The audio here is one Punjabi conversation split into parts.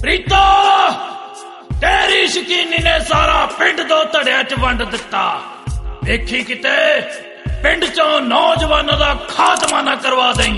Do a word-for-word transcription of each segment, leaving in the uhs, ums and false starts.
ਪ੍ਰੀਤੋ ਤੇਰੀ ਸ਼ਕੀਨੀ ਨੇ ਸਾਰਾ ਪਿੰਡ ਦੋ ਧੜਿਆਂ ਚ ਵੰਡ ਦਿੱਤਾ। ਵੇਖੀ ਕਿਤੇ ਪਿੰਡ ਚੋਂ ਨੌਜਵਾਨਾਂ ਦਾ ਖਾਤਮਾ ਨਾ ਕਰਵਾ ਦੇਈਂ।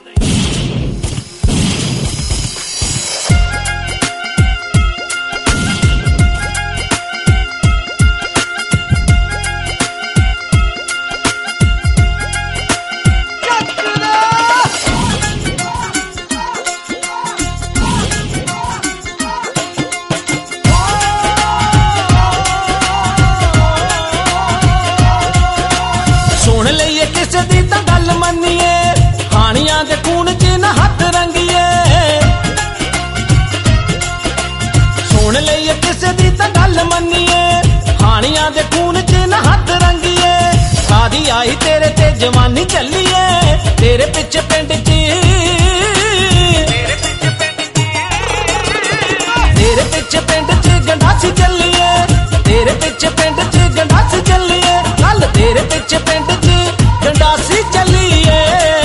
ਸੁਣ ਲਈਏ ਕਿਸੇ ਦੀ ਤਾਂ ਗੱਲ ਮੰਨੀਏ, ਹਾਣੀਆਂ ਦੇ ਖੂਨ ਚ ਨਾ ਹੱਥ ਰੰਗੀਏ। ਸੁਣ ਲਈਏ ਕਿਸੇ ਦੀ ਤਾਂ ਗੱਲ ਮੰਨੀਏ, ਹਾਣੀਆਂ ਦੇ ਖੂਨ ਚ ਨਾ ਹੱਥ ਰੰਗੀਏ। ਸਾਦੀ ਆਈ ਤੇਰੇ ਤੇ ਜਵਾਨੀ ਚੱਲੀਏ, ਤੇਰੇ ਪਿੱਛੇ ਪਿੰਡ ਚ ਤੇਰੇ ਪਿੱਛੇ ਪਿੰਡ ਚ ਗੰਡਾਸੀ ਚੱਲੀਏ, ਤੇਰੇ ਪਿੱਛੇ ਪਿੰਡ ਚ ਗੰਡਾਸੀ ਚੱਲੀਏ। ਕੱਲ ਤੇਰੇ ਪਿੱਛੇ ਪਿੰਡ ਚ ਗੰਡਾਸੀ ਚੱਲੀਏ।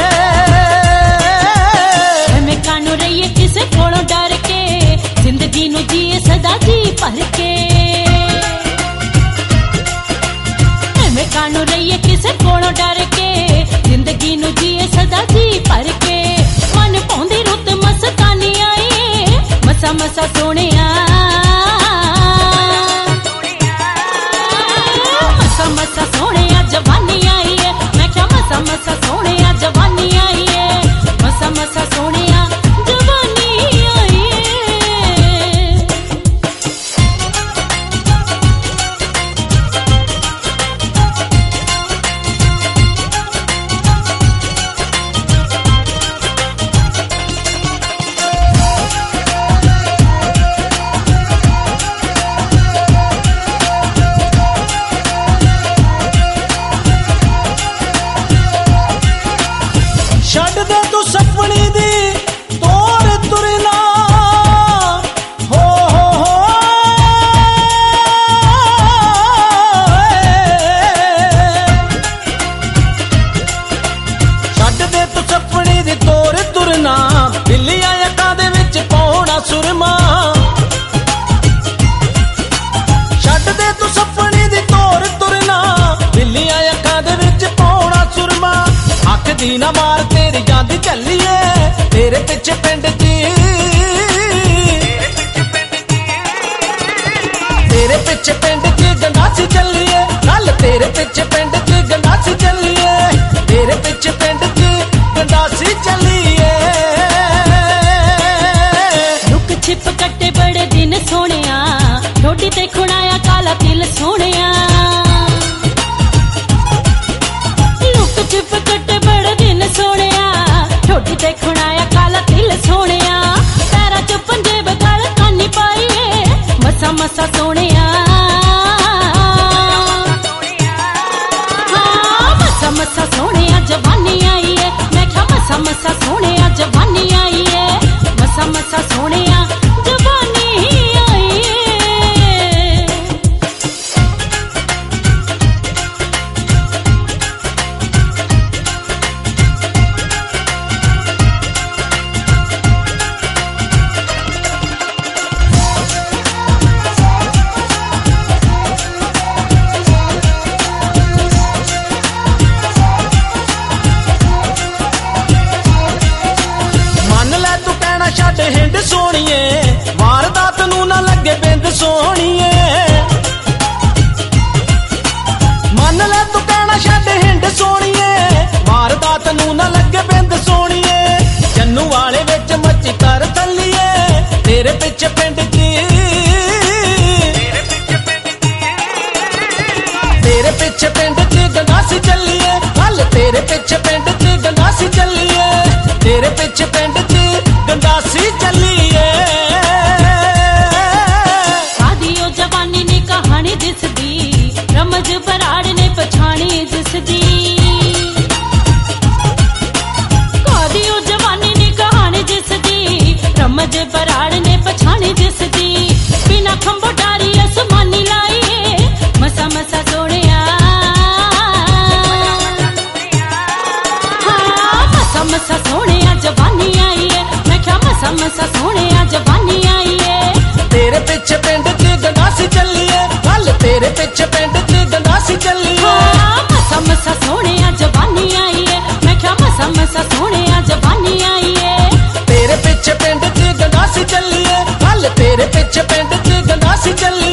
ਐਵੇਂ ਕਾਨੂੰ ਰਹੀਏ ਕਿਸੇ ਕੋਲੋਂ ਡਰ ਕੇ, ਜ਼ਿੰਦਗੀ ਨੂੰ ਜੀਏ ਸਦਾ ਜੀ ਭਰ ਕੇ। ਐਵੇਂ ਕਾਨੂੰ ਰਹੀਏ ਕਿਸੇ ਕੋਲੋਂ ਡਰ ਕੇ, ਜ਼ਿੰਦਗੀ ਨੂੰ ਜੀਏ ਸਦਾ ਜੀ ਭਰ ਕੇ। ਮਨ ਪਾਉਂਦੀ ਰੁੱਤ ਮਸਤਾਨੀ ਆਏ, ਮਸਾ ਮਸਾ ਸੋਹਣਿਆ ਮਸਾ ਮਸਾ ਸੋਹਣਿਆ ਜਵਾਨੀ ਆਈ ਏ। ਮੈਂ ਕਿਹਾ ਮਸਾ ਮਸਾ ਸੋਹਣਿਆ ਜਵਾਨੀ ਆਈ ਏ, ਮਸਾ ਮਸਾ ਸੋਹਣਿਆ ਜਵਾਨੀ ਆਈ ਏ। ਛੱਡ ਦੇ ਤੂੰ ਸਪਣੀ ਦੀ ਤੋਰ ਤੁਰਨਾ, ਹੋ ਹੋ ਹੋ ਛੱਡ ਦੇ ਤੂੰ ਸਪਣੀ ਦੀ ਤੋਰ ਤੁਰਨਾ, ਬਿੱਲੀਆਂ ਅੱਖਾਂ ਦੇ ਵਿੱਚ ਪਾਉਣਾ ਸੁਰਮਾ। ਛੱਡ ਦੇ ਤੂੰ ਸਪਣੀ ਦੀ ਤੋਰ ਤੁਰਨਾ, ਬਿੱਲੀਆਂ ਅੱਖਾਂ ਦੇ ਵਿੱਚ ਪਾਉਣਾ ਸੁਰਮਾ। ਅੱਖ ਦੀ ਨਾ ਮਾਰ ਤੇਰੀ ਜਾਂਦੀ ਚੱਲੀਏ, ਤੇਰੇ ਪਿੱਛੇ ਪਿੰਡ ਚ ਤੇਰੇ ਪਿੱਛੇ ਪਿੰਡ ਚ ਗੰਡਾਸੀ ਚੱਲੀਏ। ਕੱਲ ਤੇਰੇ ਪਿੱਛੇ ਪਿੰਡ ਚ ਗੰਡਾਸੀ ਚੱਲੀਏ, ਤੇਰੇ ਪਿੱਛੇ ਪਿੰਡ ਚ ਗੰਡਾਸੀ ਚੱਲੀਏ। ਲੁਕ ਛਿਪ ਕੱਟੇ ਬੜੇ ਦਿਨ ਸੋਹਣਿਆ, ਠੋਡੀ ਤੇ ਖੁਣਾਇਆ ਕਾਲਾ ਤਿਲ ਸੋਹਣਿਆ। ਲੁਕ ਛਿਪ ਕੱਟੇ ਬੜੇ ਦਿਨ ਸੋਹਣਿਆ, ਠੋਡੀ ਤੇ ਖੁਣਾਇਆ ਕਾਲਾ ਤਿਲ ਸੋਹਣਿਆ। ਪੈਰਾਂ ਚ ਪੰਜੇਬ ਗਲ ਕਾਨੀ ਪਾਈਏ, ਮਸਾ ਮਸਾ ਸੋਹਣਿਆ ਹਾਂ ਮਸਾ ਮਸਾ ਸੋਹਣਿਆ ਜਵਾਨੀ ਆਈ ਏ। ਮੈਂ ਕਿਹਾ ਮਸਾ ਮਸਾ ਸੋਹਣਿਆ ਜਵਾਨੀ ਆਈ ਏ, ਮਸਾ ਮਸਾ ਸੋਹਣਿਆ ਜਵਾਨੀ ਆਈ ਏ। ਮੰਨ ਲੈ ਤੂੰ ਕਹਿਣਾ ਛੱਡ ਹਿੰਡ ਸੋਹਣੀਏ, ਵਾਰਦਾਤ ਨੂੰ ਨਾ ਲੱਗੇ ਬਿੰਦ ਸੋਹਣੀਏ। ਮੰਨ ਲੈ ਤੂੰ ਕਹਿਣਾ ਛੱਡ ਹਿੰਡ ਸੋਹਣੀਏ, ਵਾਰਦਾਤ ਨੂੰ ਨਾ ਲੱਗੇ ਬਿੰਦ ਸੋਹਣੀਏ। ਜੰਨੂ ਵਾਲੇ ਵਿੱਚ ਮੱਚੀ ਕਰ ਥੱਲੀਏ, ਤੇਰੇ ਪਿੱਛੇ ਪਿੰਡ ਚ ਤੇਰੇ ਪਿੱਛੇ ਪਿੰਡ ਚ ਗੰਡਾਸੀ ਚੱਲੀਏ। ਕੱਲ ਤੇਰੇ ਪਿੱਛੇ ਪਿੰਡ ਚ ਗੰਡਾਸੀ ਚੱਲੀਏ, ਤੇਰੇ ਪਿੱਛੇ ਪਿੰਡ ਚ ਗੰਡਾਸੀ ਚੱਲੀਏ। ਸਾਦੀ ਉਹ ਜਵਾਨੀ ਨੇ ਕਹਾਣੀ ਦਿਸਦੀ, ਰਮਜ ਬਰਾੜ ਨੇ ਪਛਾਣੀ ਦਿਸਦੀ। ਸਾਦੀ ਉਹ ਜਵਾਨੀ ਨੇ ਕਹਾਣੀ ਦਿਸਦੀ, ਰਮਜ ਬਰਾੜ ਨੇ ਪਛਾਣੀ ਦਿਸਦੀ। ਬਿਨਾ ਖੰਭੋ ਡਾਰੀ ਅਸਮਾਨੀ ਲਾਈਏ, ਮਸਾ ਮਸਾ ਸੋਹਣਿਆ ਤੇਰੇ ਪਿੱਛੇ ਪਿੰਡ 'ਚ ਗੰਡਾਸੀ ਚੱਲੀ